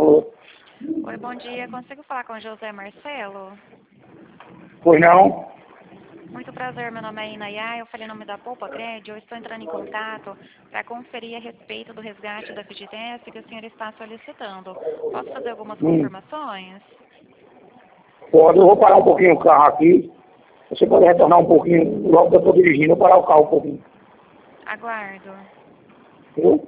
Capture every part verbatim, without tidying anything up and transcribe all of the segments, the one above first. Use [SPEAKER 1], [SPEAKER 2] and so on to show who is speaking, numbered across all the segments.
[SPEAKER 1] Alô?
[SPEAKER 2] Oi, bom dia. Consigo falar com o José Marcelo?
[SPEAKER 1] Pois não?
[SPEAKER 2] Muito prazer, meu nome é Inayá, eu falei em nome da Poupa Cred, eu estou entrando em contato para conferir a respeito do resgate da F G T S que o senhor está solicitando. Posso fazer algumas
[SPEAKER 1] Hum.
[SPEAKER 2] confirmações?
[SPEAKER 1] Pode, eu vou parar um pouquinho o carro aqui. Você pode retornar um pouquinho, logo que eu estou dirigindo, eu vou parar o carro um pouquinho.
[SPEAKER 2] Aguardo.
[SPEAKER 1] Viu?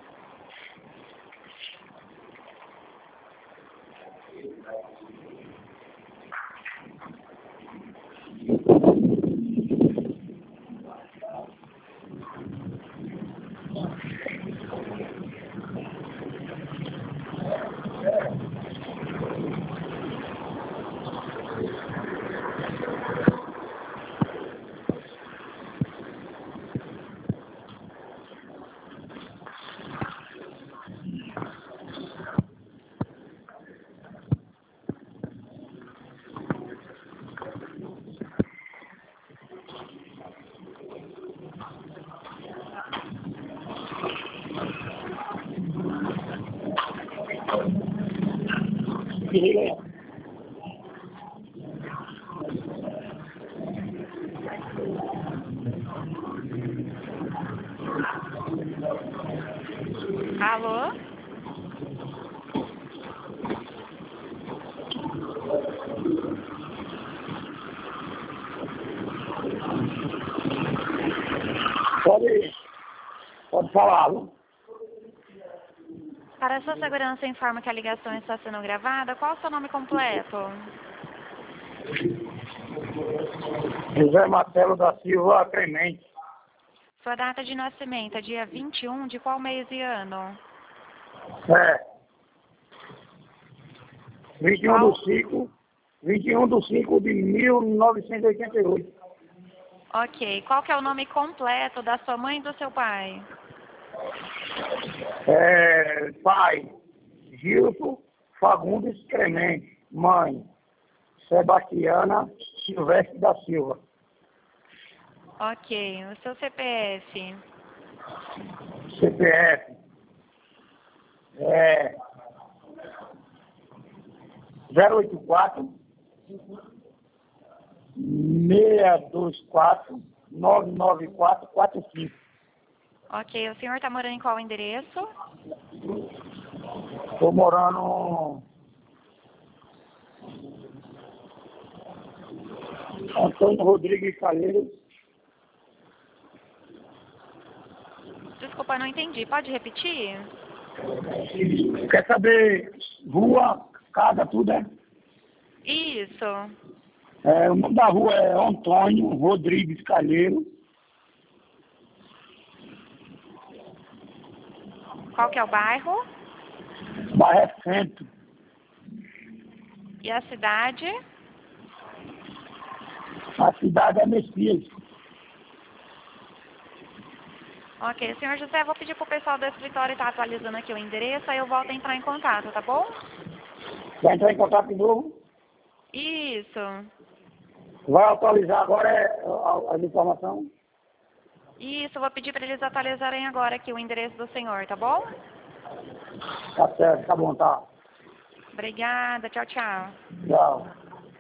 [SPEAKER 2] Alô?
[SPEAKER 1] Pode, pode falar, viu?
[SPEAKER 2] Para sua segurança, informo que a ligação está sendo gravada. Qual o seu nome completo?
[SPEAKER 1] José Marcelo da Silva Clemente.
[SPEAKER 2] Sua data de nascimento é dia vinte e um de qual mês e ano?
[SPEAKER 1] É. vinte e um
[SPEAKER 2] Qual?
[SPEAKER 1] do cinco, vinte e um do cinco de mil novecentos e oitenta e oito.
[SPEAKER 2] Ok. Qual que é o nome completo da sua mãe e do seu pai?
[SPEAKER 1] É, pai, Gilson Fagundes Clemente. Mãe, Sebastiana Silvestre da Silva.
[SPEAKER 2] Ok. O seu C P F?
[SPEAKER 1] C P F é zero oito quatro, seis dois quatro, nove nove quatro quatro cinco.
[SPEAKER 2] Ok. O senhor está morando em qual endereço?
[SPEAKER 1] Estou morando Antônio Rodrigues Calheiros.
[SPEAKER 2] Desculpa, não entendi. Pode repetir?
[SPEAKER 1] Quer saber rua, casa, tudo, é?
[SPEAKER 2] Isso.
[SPEAKER 1] É, o nome da rua é Antônio Rodrigues Calheiro.
[SPEAKER 2] Qual que é o bairro?
[SPEAKER 1] Bairro Centro.
[SPEAKER 2] E a cidade?
[SPEAKER 1] A cidade é Messias.
[SPEAKER 2] Ok. Senhor José, vou pedir para o pessoal do escritório estar atualizando aqui o endereço, aí eu volto a entrar em contato, tá bom?
[SPEAKER 1] Vai entrar em contato de novo?
[SPEAKER 2] Isso.
[SPEAKER 1] Vai atualizar agora é, a- as informações?
[SPEAKER 2] Isso, vou pedir para eles atualizarem agora aqui o endereço do senhor, tá bom?
[SPEAKER 1] Tá certo, tá bom, tá.
[SPEAKER 2] Obrigada, tchau, tchau.
[SPEAKER 1] Tchau.